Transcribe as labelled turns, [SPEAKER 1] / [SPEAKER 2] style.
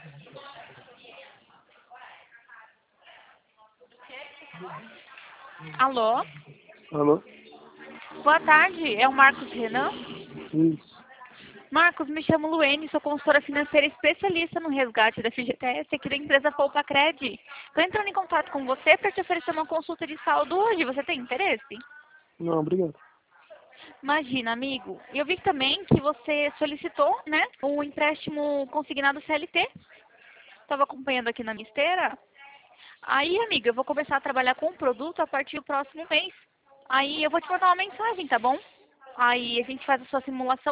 [SPEAKER 1] Alô?
[SPEAKER 2] Alô?
[SPEAKER 1] Boa tarde, é o Marcos Renan?
[SPEAKER 2] Isso.
[SPEAKER 1] Marcos, me chamo Luene, sou consultora financeira especialista no resgate da FGTS aqui da empresa Poupa Cred. Estou entrando em contato com você para te oferecer uma consulta de saldo hoje. Você tem interesse?
[SPEAKER 2] Não, obrigado.
[SPEAKER 1] Imagina, amigo. Eu vi também que você solicitou, né, o empréstimo consignado CLT. Estava acompanhando aqui na minha esteira. Aí, amiga, eu vou começar a trabalhar com o produto a partir do próximo mês. Aí eu vou te mandar uma mensagem, tá bom? Aí a gente faz a sua simulação